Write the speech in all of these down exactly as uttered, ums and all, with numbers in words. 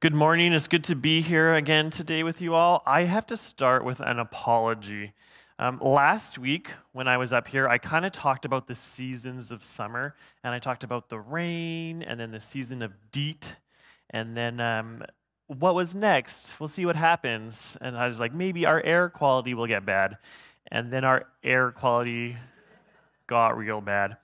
Good morning. It's good to be here again today with you all. I have to start with an apology. Um, last week, when I was up here, I kind of talked about the seasons of summer, and I talked about the rain, and then the season of DEET, and then um, what was next? We'll see what happens. And I was like, maybe our air quality will get bad. And then our air quality got real bad.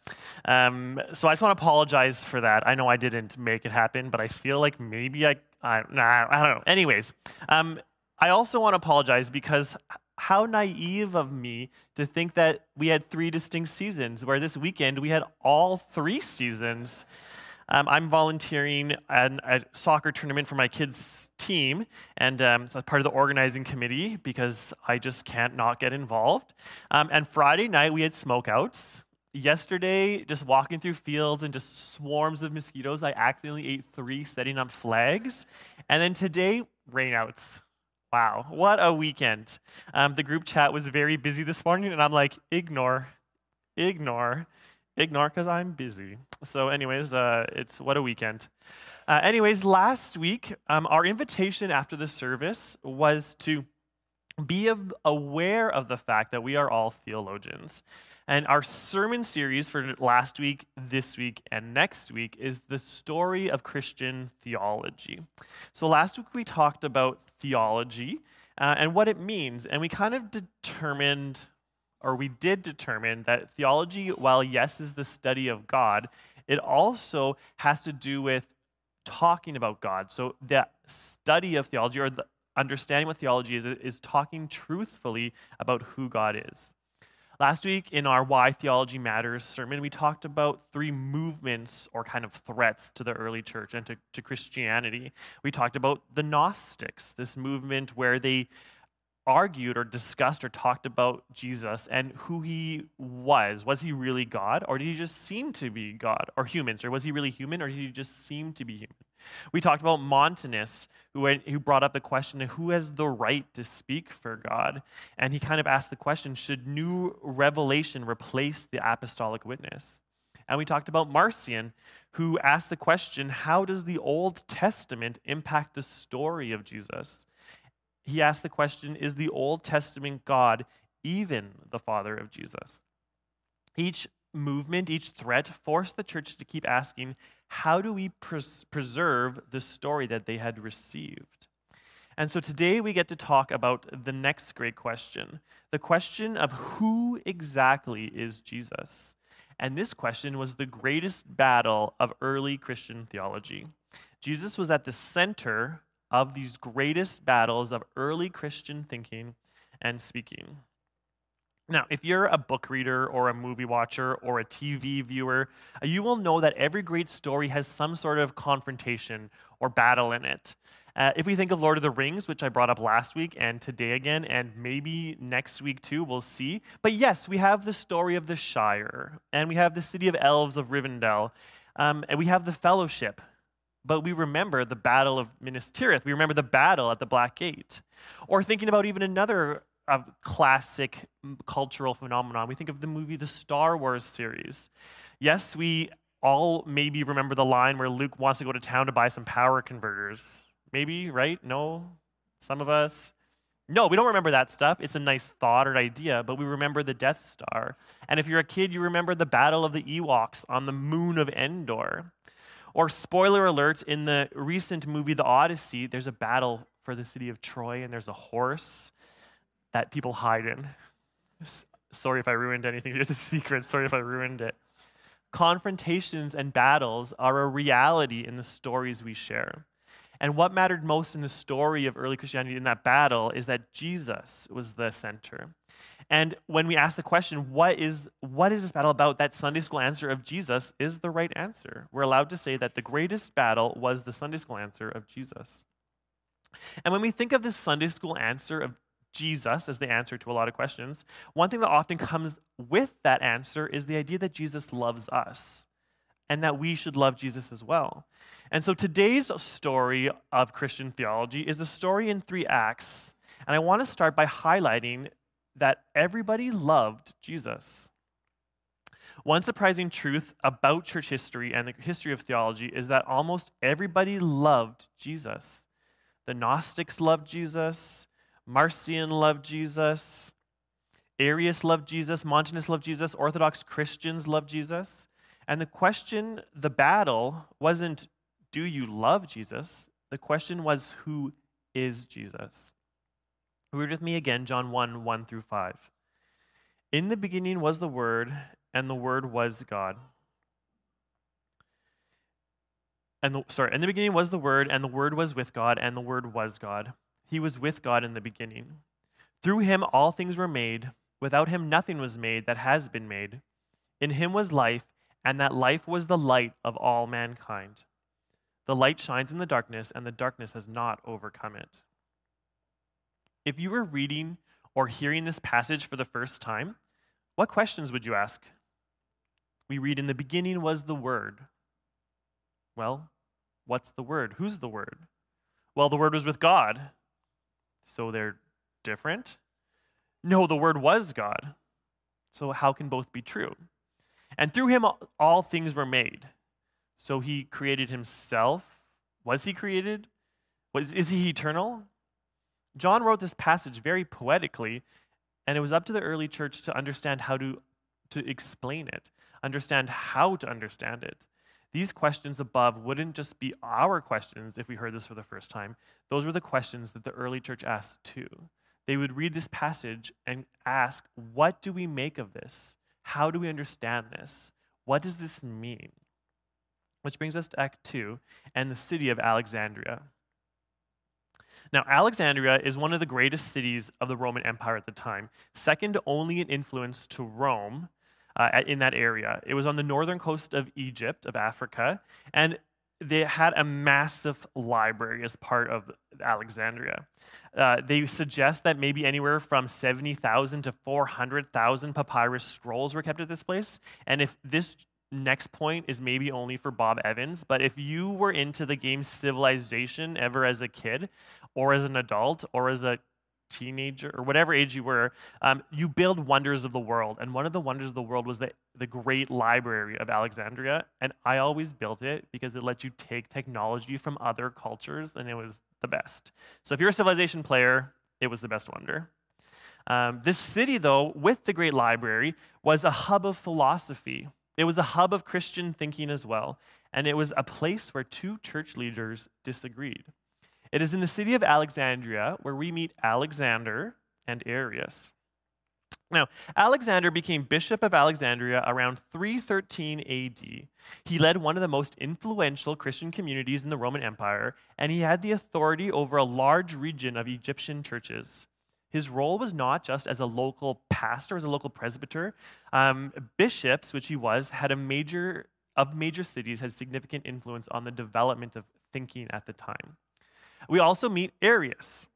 Um, so I just want to apologize for that. I know I didn't make it happen, but I feel like maybe I, I, nah, I don't know. Anyways, um, I also want to apologize because how naive of me to think that we had three distinct seasons, where this weekend we had all three seasons. Um, I'm volunteering at a soccer tournament for my kids' team, and um, so part of the organizing committee because I just can't not get involved. Um, and Friday night we had smokeouts. Yesterday, just walking through fields and just swarms of mosquitoes, I accidentally ate three setting up flags. And then today, rainouts. Wow, what a weekend. Um, the group chat was very busy this morning, and I'm like, ignore, ignore. Ignore because I'm busy. So anyways, uh, it's what a weekend. Uh, anyways, last week, um, our invitation after the service was to be of, aware of the fact that we are all theologians. And our sermon series for last week, this week, and next week is the story of Christian theology. So last week we talked about theology uh, and what it means, and we kind of determined or we did determine that theology, while yes, is the study of God, it also has to do with talking about God. So the study of theology, or the understanding what theology is, is talking truthfully about who God is. Last week in our Why Theology Matters sermon, we talked about three movements or kind of threats to the early church and to, to Christianity. We talked about the Gnostics, this movement where they argued or discussed or talked about Jesus and who he was. Was he really God, or did he just seem to be God, or humans? Or was he really human, or did he just seem to be human? We talked about Montanus, who, who brought up the question of who has the right to speak for God. And he kind of asked the question, should new revelation replace the apostolic witness? And we talked about Marcion, who asked the question, how does the Old Testament impact the story of Jesus? He asked the question, is the Old Testament God even the Father of Jesus? Each movement, each threat forced the church to keep asking, how do we pres- preserve the story that they had received? And so today we get to talk about the next great question, the question of who exactly is Jesus? And this question was the greatest battle of early Christian theology. Jesus was at the center of these greatest battles of early Christian thinking and speaking. Now, if you're a book reader or a movie watcher or a T V viewer, you will know that every great story has some sort of confrontation or battle in it. Uh, if we think of Lord of the Rings, which I brought up last week and today again, and maybe next week too, we'll see. But yes, we have the story of the Shire, and we have the city of elves of Rivendell, um, and we have the Fellowship. But we remember the battle of Minas Tirith. We remember the battle at the Black Gate. Or thinking about even another uh, classic cultural phenomenon, we think of the movie The Star Wars series. Yes, we all maybe remember the line where Luke wants to go to town to buy some power converters. Maybe, right? No? Some of us? No, we don't remember that stuff. It's a nice thought or idea, but we remember the Death Star. And if you're a kid, you remember the battle of the Ewoks on the moon of Endor. Or spoiler alert, in the recent movie The Odyssey, there's a battle for the city of Troy, and there's a horse that people hide in. S- Sorry if I ruined anything. Here's a secret. Sorry if I ruined it. Confrontations and battles are a reality in the stories we share. And what mattered most in the story of early Christianity in that battle is that Jesus was the center. And when we ask the question, what is, what is this battle about? That Sunday school answer of Jesus is the right answer. We're allowed to say that the greatest battle was the Sunday school answer of Jesus. And when we think of this Sunday school answer of Jesus as the answer to a lot of questions, one thing that often comes with that answer is the idea that Jesus loves us and that we should love Jesus as well. And so today's story of Christian theology is a story in three acts. And I want to start by highlighting that everybody loved Jesus. One surprising truth about church history and the history of theology is that almost everybody loved Jesus. The Gnostics loved Jesus. Marcion loved Jesus. Arius loved Jesus. Montanus loved Jesus. Orthodox Christians loved Jesus. And the question, the battle, wasn't, do you love Jesus? The question was, who is Jesus? Read with me again, John one, one through five. In the beginning was the Word, and the Word was God. And the, sorry, in the beginning was the Word, and the Word was with God, and the Word was God. He was with God in the beginning. Through him all things were made. Without him nothing was made that has been made. In him was life, and that life was the light of all mankind. The light shines in the darkness, and the darkness has not overcome it. If you were reading or hearing this passage for the first time, what questions would you ask? We read, in the beginning was the Word. Well, what's the Word? Who's the Word? Well, the Word was with God. So they're different? No, the Word was God. So how can both be true? And through him all things were made. So he created himself. Was he created? Was, is he eternal? John wrote this passage very poetically, and it was up to the early church to understand how to, to explain it, understand how to understand it. These questions above wouldn't just be our questions if we heard this for the first time. Those were the questions that the early church asked too. They would read this passage and ask, what do we make of this? How do we understand this? What does this mean? Which brings us to Act two and the city of Alexandria. Now, Alexandria is one of the greatest cities of the Roman Empire at the time, second only in influence to Rome uh, in that area. It was on the northern coast of Egypt, of Africa, and they had a massive library as part of Alexandria. Uh, they suggest that maybe anywhere from seventy thousand to four hundred thousand papyrus scrolls were kept at this place. And if this next point is maybe only for Bob Evans, but if you were into the game Civilization ever as a kid, or as an adult, or as a teenager, or whatever age you were, um, you build wonders of the world. And one of the wonders of the world was the, the great library of Alexandria. And I always built it because it let you take technology from other cultures, and it was the best. So if you're a Civilization player, it was the best wonder. Um, this city, though, with the great library, was a hub of philosophy. It was a hub of Christian thinking as well. And it was a place where two church leaders disagreed. It is in the city of Alexandria where we meet Alexander and Arius. Now, Alexander became bishop of Alexandria around three thirteen A D. He led one of the most influential Christian communities in the Roman Empire, and he had the authority over a large region of Egyptian churches. His role was not just as a local pastor, as a local presbyter. Um, bishops, which he was, had a major of major cities, had significant influence on the development of thinking at the time. We also meet Arius.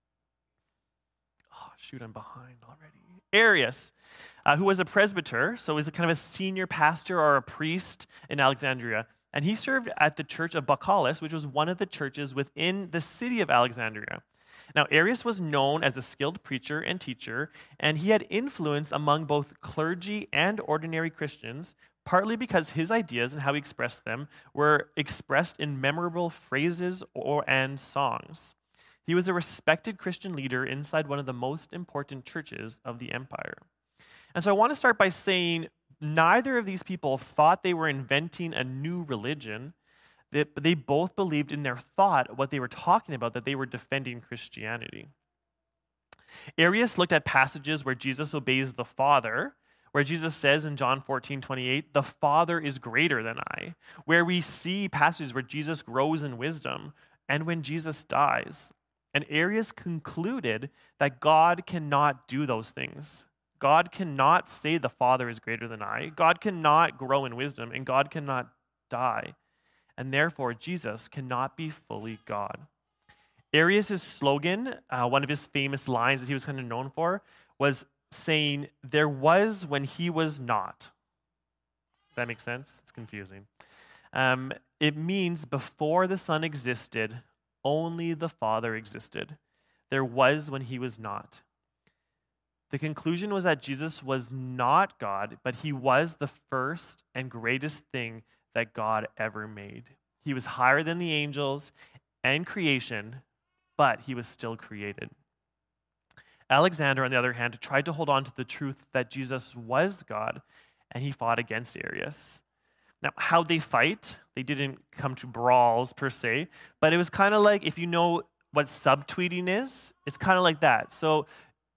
Oh, shoot, I'm behind already. Arius, uh, who was a presbyter, so was a kind of a senior pastor or a priest in Alexandria. And he served at the church of Bacalis, which was one of the churches within the city of Alexandria. Now, Arius was known as a skilled preacher and teacher, and he had influence among both clergy and ordinary Christians, partly because his ideas and how he expressed them were expressed in memorable phrases or and songs. He was a respected Christian leader inside one of the most important churches of the empire. And so I want to start by saying neither of these people thought they were inventing a new religion. They, they both believed in their thought, what they were talking about, that they were defending Christianity. Arius looked at passages where Jesus obeys the Father, where Jesus says in John fourteen twenty-eight, the Father is greater than I, where we see passages where Jesus grows in wisdom, and when Jesus dies. And Arius concluded that God cannot do those things. God cannot say the Father is greater than I. God cannot grow in wisdom, and God cannot die. And therefore, Jesus cannot be fully God. Arius' slogan, uh, one of his famous lines that he was kind of known for, was saying, there was when he was not. That makes sense? It's confusing. Um, it means before the Son existed, only the Father existed. There was when he was not. The conclusion was that Jesus was not God, but he was the first and greatest thing that God ever made. He was higher than the angels and creation, but he was still created. Alexander, on the other hand, tried to hold on to the truth that Jesus was God, and he fought against Arius. Now, how'd they fight? They didn't come to brawls per se, but it was kind of like, if you know what subtweeting is, it's kind of like that. So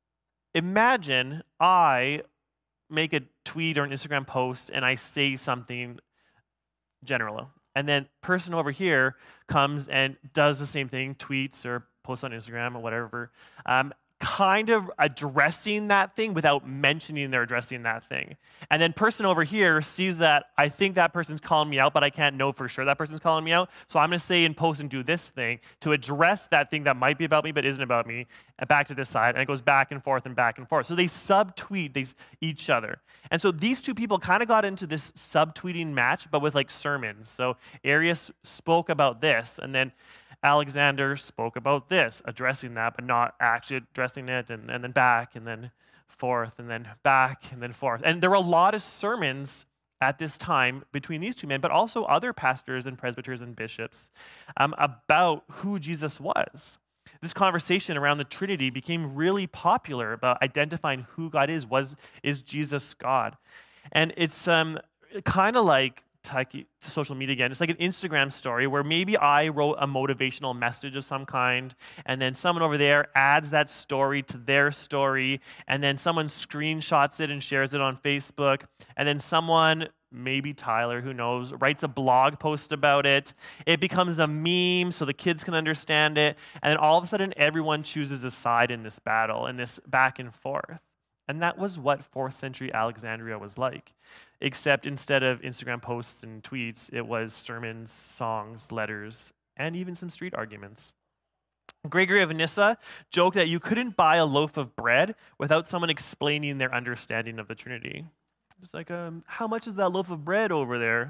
imagine I make a tweet or an Instagram post and I say something general, and then person over here comes and does the same thing, tweets or posts on Instagram or whatever, um, kind of addressing that thing without mentioning they're addressing that thing. And then person over here sees that I think that person's calling me out, but I can't know for sure that person's calling me out. So I'm going to say and post and do this thing to address that thing that might be about me but isn't about me, and back to this side. And it goes back and forth and back and forth. So they subtweet they, each other. And so these two people kind of got into this subtweeting match, but with like sermons. So Arius spoke about this, and then Alexander spoke about this, addressing that, but not actually addressing it, and, and then back, and then forth, and then back, and then forth. And there were a lot of sermons at this time between these two men, but also other pastors and presbyters and bishops um, about who Jesus was. This conversation around the Trinity became really popular about identifying who God is. Was is Jesus God? And it's um, kind of like to social media again. It's like an Instagram story where maybe I wrote a motivational message of some kind, and then someone over there adds that story to their story, and then someone screenshots it and shares it on Facebook, and then someone, maybe Tyler, who knows, writes a blog post about it. It becomes a meme so the kids can understand it, and then all of a sudden everyone chooses a side in this battle, in this back and forth. And that was what fourth century Alexandria was like. Except instead of Instagram posts and tweets, it was sermons, songs, letters, and even some street arguments. Gregory of Nyssa joked that you couldn't buy a loaf of bread without someone explaining their understanding of the Trinity. It's like, um, how much is that loaf of bread over there?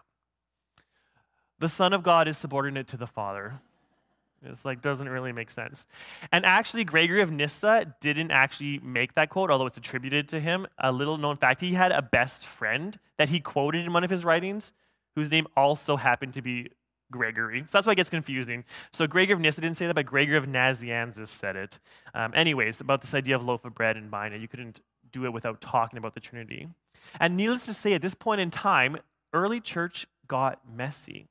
The Son of God is subordinate to the Father. It's like, doesn't really make sense. And actually, Gregory of Nyssa didn't actually make that quote, although it's attributed to him. A little known fact, he had a best friend that he quoted in one of his writings, whose name also happened to be Gregory. So that's why it gets confusing. So Gregory of Nyssa didn't say that, but Gregory of Nazianzus said it. Um, anyways, about this idea of loaf of bread and buying it, you couldn't do it without talking about the Trinity. And needless to say, at this point in time, early church got messy.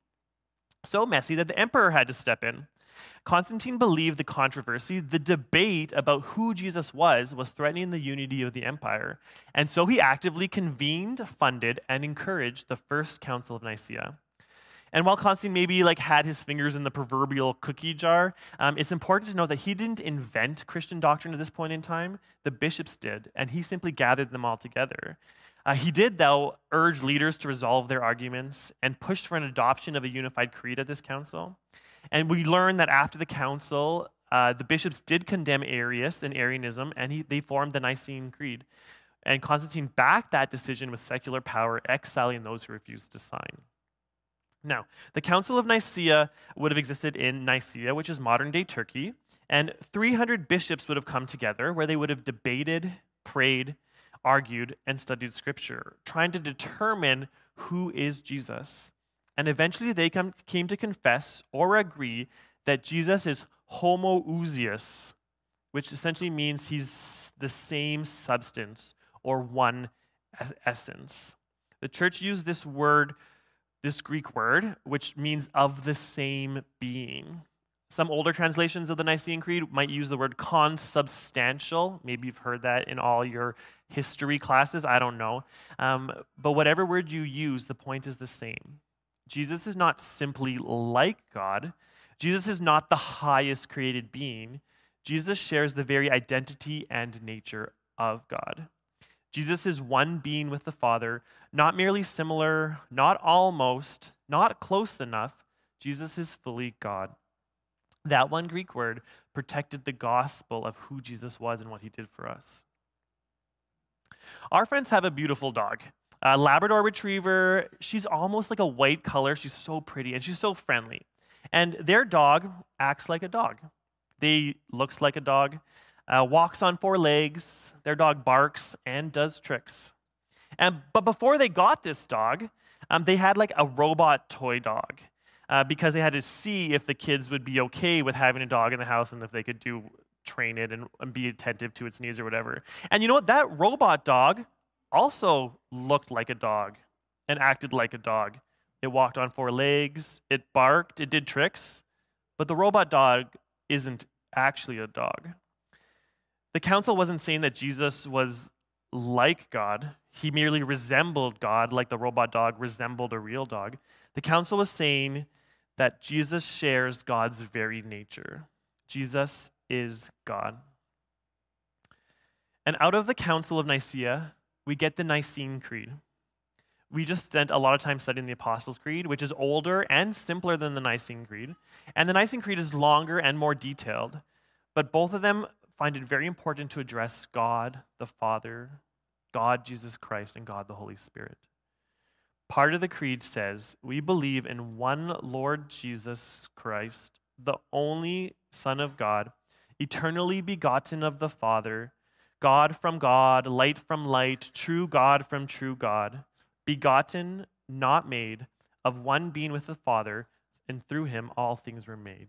So messy that the emperor had to step in. Constantine believed the controversy, the debate about who Jesus was, was threatening the unity of the empire. And so he actively convened, funded, and encouraged the First Council of Nicaea. And while Constantine maybe like had his fingers in the proverbial cookie jar, um, it's important to note that he didn't invent Christian doctrine at this point in time. The bishops did, and he simply gathered them all together. Uh, he did, though, urge leaders to resolve their arguments and pushed for an adoption of a unified creed at this council. And we learn that after the council, uh, the bishops did condemn Arius and Arianism, and he, they formed the Nicene Creed. And Constantine backed that decision with secular power, exiling those who refused to sign. Now, the Council of Nicaea would have existed in Nicaea, which is modern-day Turkey, and three hundred bishops would have come together where they would have debated, prayed, argued, and studied Scripture, trying to determine who is Jesus. And eventually they come, came to confess or agree that Jesus is homoousios, which essentially means he's the same substance or one essence. The church used this word, this Greek word, which means of the same being. Some older translations of the Nicene Creed might use the word consubstantial. Maybe you've heard that in all your history classes. I don't know. Um, but whatever word you use, the point is the same. Jesus is not simply like God. Jesus is not the highest created being. Jesus shares the very identity and nature of God. Jesus is one being with the Father, not merely similar, not almost, not close enough. Jesus is fully God. That one Greek word protected the gospel of who Jesus was and what he did for us. Our friends have a beautiful dog. A Labrador Retriever. She's almost like a white color. She's so pretty and she's so friendly. And their dog acts like a dog. They looks like a dog, uh, walks on four legs. Their dog barks and does tricks. And but before they got this dog, um, they had like a robot toy dog. uh, because they had to see if the kids would be okay with having a dog in the house and if they could do train it and, and be attentive to its needs or whatever. And you know what? That robot dog also looked like a dog and acted like a dog. It walked on four legs, it barked, it did tricks, but the robot dog isn't actually a dog. The council wasn't saying that Jesus was like God. He merely resembled God like the robot dog resembled a real dog. The council was saying that Jesus shares God's very nature. Jesus is God. And out of the Council of Nicaea, we get the Nicene Creed. We just spent a lot of time studying the Apostles' Creed, which is older and simpler than the Nicene Creed. And the Nicene Creed is longer and more detailed. But both of them find it very important to address God the Father, God Jesus Christ, and God the Holy Spirit. Part of the creed says, we believe in one Lord Jesus Christ, the only Son of God, eternally begotten of the Father, God from God, light from light, true God from true God, begotten, not made, of one being with the Father, and through him all things were made.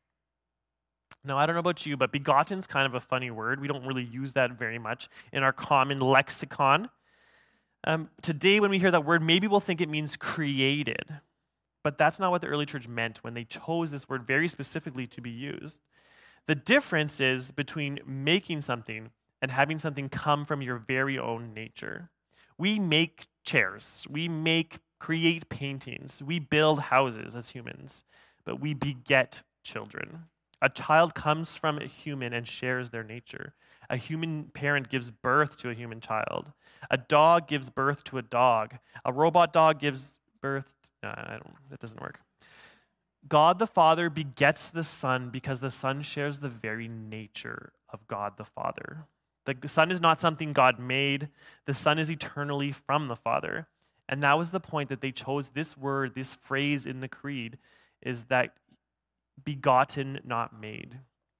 Now, I don't know about you, but begotten is kind of a funny word. We don't really use that very much in our common lexicon. Um, today, when we hear that word, maybe we'll think it means created. But that's not what the early church meant when they chose this word very specifically to be used. The difference is between making something and having something come from your very own nature. We make chairs. We make, create paintings. We build houses as humans, but we beget children. A child comes from a human and shares their nature. A human parent gives birth to a human child. A dog gives birth to a dog. A robot dog gives birth, to, uh, I don't, that doesn't work. God the Father begets the Son because the Son shares the very nature of God the Father. The Son is not something God made. The Son is eternally from the Father. And that was the point that they chose this word, this phrase in the creed, is that begotten, not made.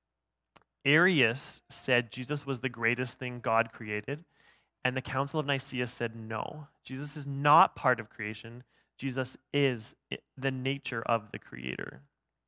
Arius said Jesus was the greatest thing God created, and the Council of Nicaea said no. Jesus is not part of creation. Jesus is the nature of the Creator.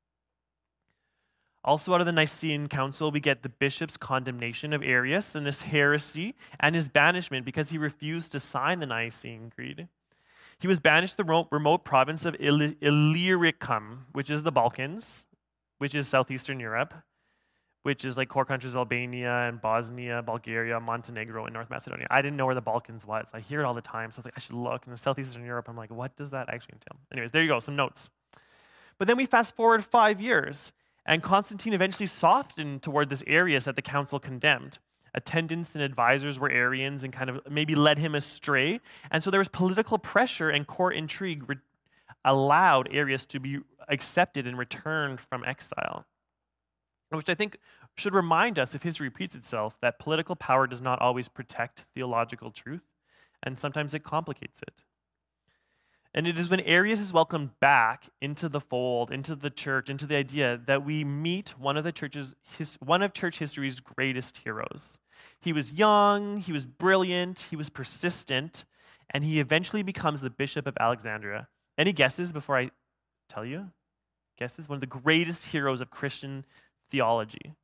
Also out of the Nicene Council, we get the bishop's condemnation of Arius and this heresy and his banishment because he refused to sign the Nicene Creed. He was banished to the remote province of Illyricum, which is the Balkans, which is southeastern Europe, which is like core countries Albania and Bosnia, Bulgaria, Montenegro, and North Macedonia. I didn't know where the Balkans was. I hear it all the time, so I was like, I should look. And in southeastern Europe, I'm like, what does that actually entail? Anyways, there you go, some notes. But then we fast forward five years, and Constantine eventually softened toward this Arius that the council condemned. Attendants and advisors were Arians and kind of maybe led him astray. And so there was political pressure and court intrigue re- allowed Arius to be accepted and returned from exile. Which I think should remind us, if history repeats itself, that political power does not always protect theological truth, and sometimes it complicates it. And it is when Arius is welcomed back into the fold, into the church, into the idea that we meet one of the church's, his, one of church history's greatest heroes. He was young, he was brilliant, he was persistent, and he eventually becomes the Bishop of Alexandria. Any guesses before I tell you? Guesses? One of the greatest heroes of Christian theology.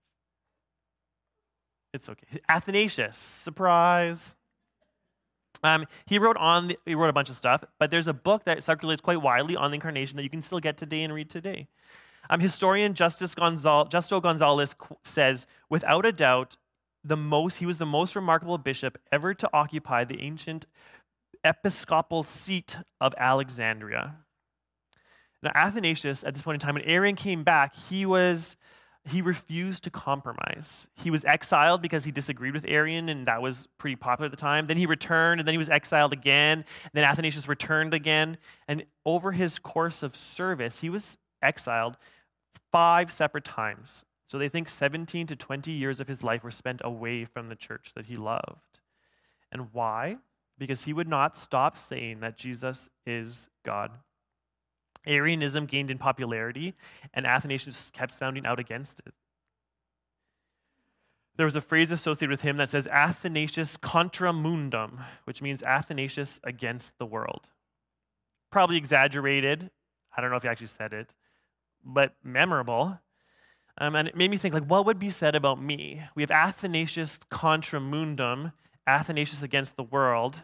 It's okay. Athanasius, surprise. Um, he wrote on the, he wrote a bunch of stuff, but there's a book that circulates quite widely on the Incarnation that you can still get today and read today. Um, historian Justus Gonzal, Justo Gonzalez says, without a doubt, the most he was the most remarkable bishop ever to occupy the ancient episcopal seat of Alexandria. Now, Athanasius, at this point in time, when Arian came back, he was he refused to compromise. He was exiled because he disagreed with Arian, and that was pretty popular at the time. Then he returned, and then he was exiled again. Then Athanasius returned again. And over his course of service, he was exiled five separate times. So they think seventeen to twenty years of his life were spent away from the church that he loved. And why? Because he would not stop saying that Jesus is God. Arianism gained in popularity, and Athanasius kept sounding out against it. There was a phrase associated with him that says, Athanasius contra mundum, which means Athanasius against the world. Probably exaggerated. I don't know if he actually said it, but memorable. Um, and it made me think, like, what would be said about me? We have Athanasius contra mundum, Athanasius against the world,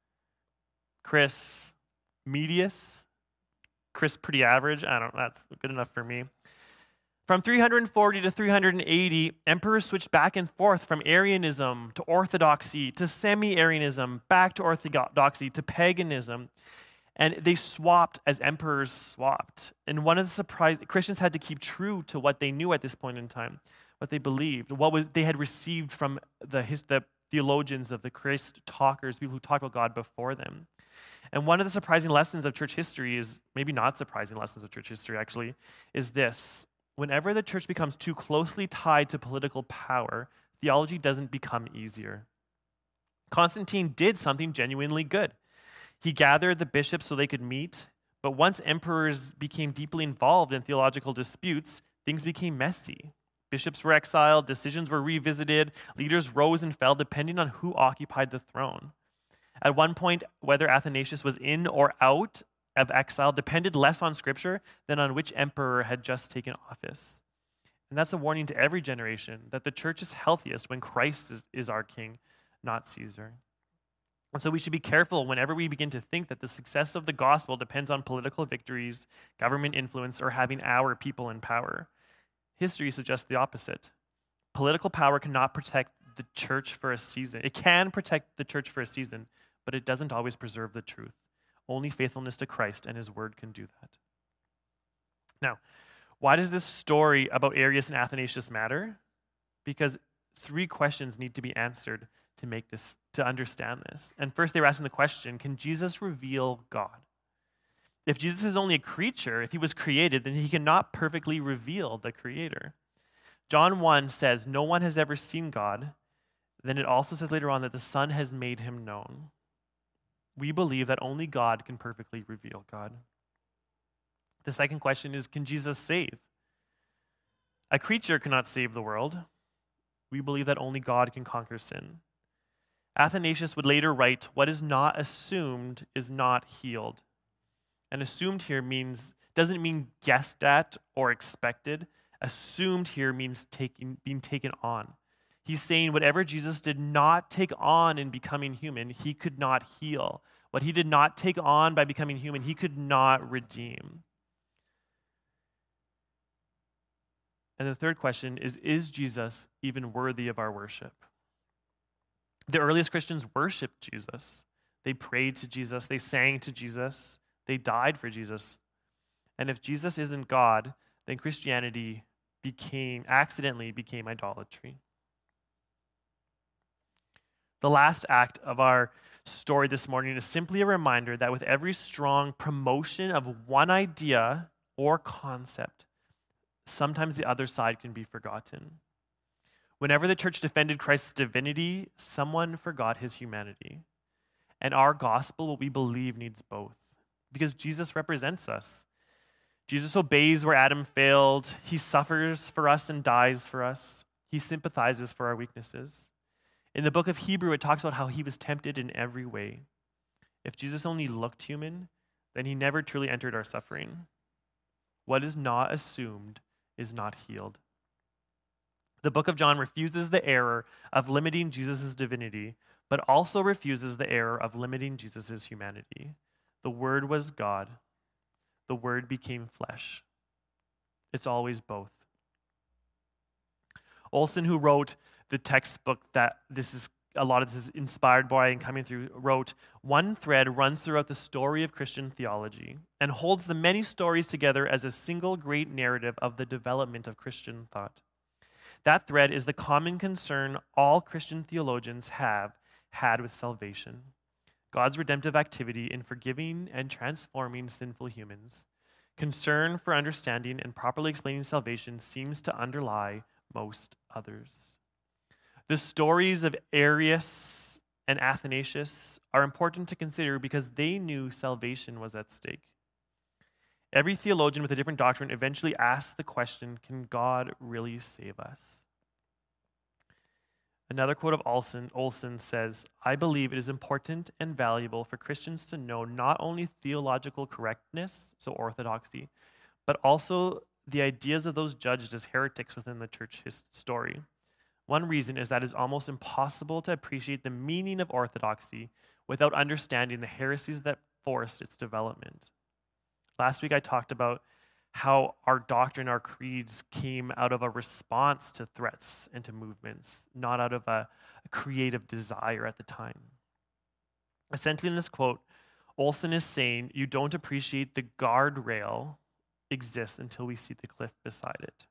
Chris medius, Chris pretty average. I don't know, that's good enough for me. From three hundred forty to three hundred eighty, emperors switched back and forth from Arianism to orthodoxy to semi-Arianism, back to orthodoxy to paganism. And they swapped as emperors swapped. And one of the surprise, Christians had to keep true to what they knew at this point in time, what they believed, what was they had received from the, his, the theologians of the Christ talkers, people who talked about God before them. And one of the surprising lessons of church history is, maybe not surprising lessons of church history actually, is this. Whenever the church becomes too closely tied to political power, theology doesn't become easier. Constantine did something genuinely good. He gathered the bishops so they could meet, but once emperors became deeply involved in theological disputes, things became messy. Bishops were exiled, decisions were revisited, leaders rose and fell depending on who occupied the throne. At one point, whether Athanasius was in or out of exile depended less on scripture than on which emperor had just taken office. And that's a warning to every generation that the church is healthiest when Christ is, is our king, not Caesar. And so we should be careful whenever we begin to think that the success of the gospel depends on political victories, government influence, or having our people in power. History suggests the opposite. Political power cannot protect the church for a season. It can protect the church for a season, but it doesn't always preserve the truth. Only faithfulness to Christ and his word can do that. Now, why does this story about Arius and Athanasius matter? Because three questions need to be answered to make this, to understand this. And first they were asking the question, can Jesus reveal God? If Jesus is only a creature, if he was created, then he cannot perfectly reveal the creator. John one says, no one has ever seen God. Then it also says later on that the Son has made him known. We believe that only God can perfectly reveal God. The second question is, can Jesus save? A creature cannot save the world. We believe that only God can conquer sin. Athanasius would later write, what is not assumed is not healed. And assumed here means doesn't mean guessed at or expected. Assumed here means taking, being taken on. He's saying whatever Jesus did not take on in becoming human, he could not heal. What he did not take on by becoming human, he could not redeem. And the third question is, is Jesus even worthy of our worship? The earliest Christians worshiped Jesus. They prayed to Jesus. They sang to Jesus. They died for Jesus. And if Jesus isn't God, then Christianity became, accidentally became idolatry. The last act of our story this morning is simply a reminder that with every strong promotion of one idea or concept, sometimes the other side can be forgotten. Whenever the church defended Christ's divinity, someone forgot his humanity. And our gospel, what we believe, needs both. Because Jesus represents us. Jesus obeys where Adam failed. He suffers for us and dies for us. He sympathizes for our weaknesses. In the book of Hebrew, it talks about how he was tempted in every way. If Jesus only looked human, then he never truly entered our suffering. What is not assumed is not healed. The book of John refuses the error of limiting Jesus' divinity, but also refuses the error of limiting Jesus' humanity. The Word was God. The Word became flesh. It's always both. Olson, who wrote the textbook that this is a lot of this is inspired by and coming through, wrote, one thread runs throughout the story of Christian theology and holds the many stories together as a single great narrative of the development of Christian thought. That thread is the common concern all Christian theologians have had with salvation. God's redemptive activity in forgiving and transforming sinful humans. Concern for understanding and properly explaining salvation seems to underlie most others. The stories of Arius and Athanasius are important to consider because they knew salvation was at stake. Every theologian with a different doctrine eventually asks the question, can God really save us? Another quote of Olson, Olson says, "I believe it is important and valuable for Christians to know not only theological correctness, so orthodoxy, but also the ideas of those judged as heretics within the church story. One reason is that it is almost impossible to appreciate the meaning of orthodoxy without understanding the heresies that forced its development." Last week I talked about how our doctrine, our creeds came out of a response to threats and to movements, not out of a, a creative desire at the time. Essentially, in this quote, Olson is saying you don't appreciate the guardrail exists until we see the cliff beside it.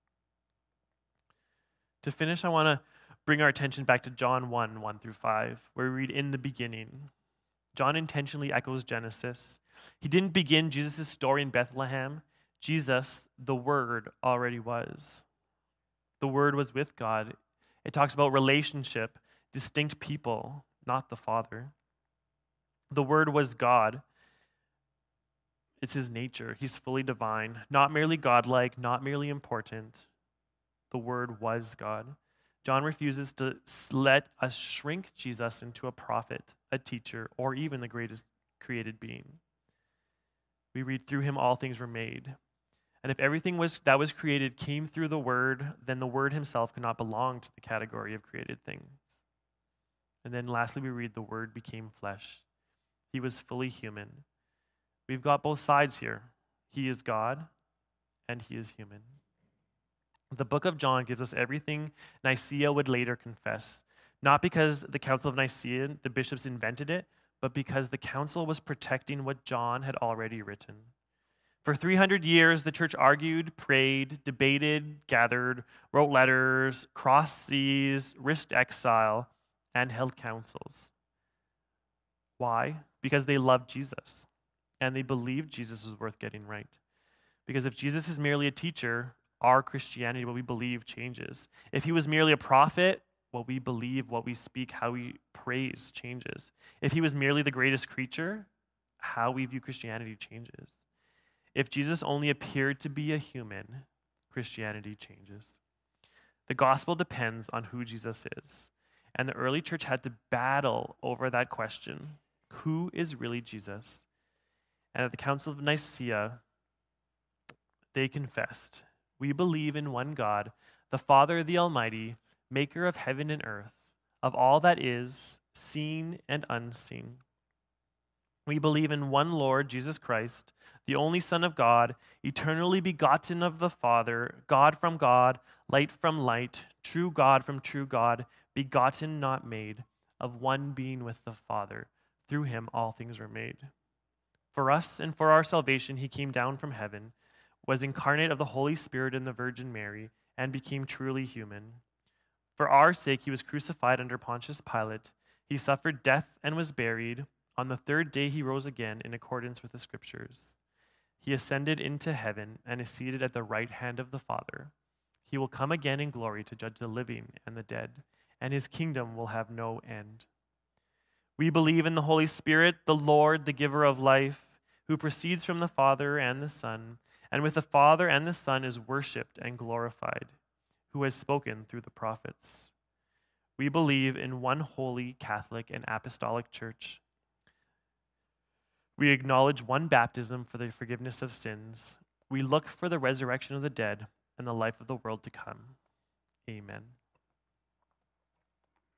To finish, I want to bring our attention back to John one, one through five, where we read, "In the beginning." John intentionally echoes Genesis. He didn't begin Jesus' story in Bethlehem. Jesus, the Word, already was. The Word was with God. It talks about relationship, distinct people, not the Father. The Word was God. It's his nature. He's fully divine, not merely godlike, not merely important. The Word was God. John refuses to let us shrink Jesus into a prophet, a teacher, or even the greatest created being. We read, "Through him all things were made." And if everything was that was created came through the Word, then the Word himself could not belong to the category of created things. And then lastly, we read, "The Word became flesh." He was fully human. We've got both sides here. He is God, and he is human. The book of John gives us everything Nicaea would later confess, not because the Council of Nicaea, the bishops invented it, but because the council was protecting what John had already written. For three hundred years, the church argued, prayed, debated, gathered, wrote letters, crossed seas, risked exile, and held councils. Why? Because they loved Jesus, and they believed Jesus was worth getting right. Because if Jesus is merely a teacher, our Christianity, what we believe, changes. If he was merely a prophet, what we believe, what we speak, how we praise changes. If he was merely the greatest creature, how we view Christianity changes. If Jesus only appeared to be a human, Christianity changes. The gospel depends on who Jesus is. And the early church had to battle over that question. Who is really Jesus? And at the Council of Nicaea, they confessed, "We believe in one God, the Father, the Almighty, maker of heaven and earth, of all that is, seen and unseen. We believe in one Lord, Jesus Christ, the only Son of God, eternally begotten of the Father, God from God, light from light, true God from true God, begotten, not made, of one being with the Father. Through him all things were made. For us and for our salvation he came down from heaven, was incarnate of the Holy Spirit and the Virgin Mary, and became truly human. For our sake he was crucified under Pontius Pilate. He suffered death and was buried. On the third day he rose again in accordance with the Scriptures. He ascended into heaven and is seated at the right hand of the Father. He will come again in glory to judge the living and the dead, and his kingdom will have no end. We believe in the Holy Spirit, the Lord, the giver of life, who proceeds from the Father and the Son, and with the Father and the Son is worshipped and glorified, who has spoken through the prophets. We believe in one holy, Catholic, and apostolic church. We acknowledge one baptism for the forgiveness of sins. We look for the resurrection of the dead and the life of the world to come. Amen.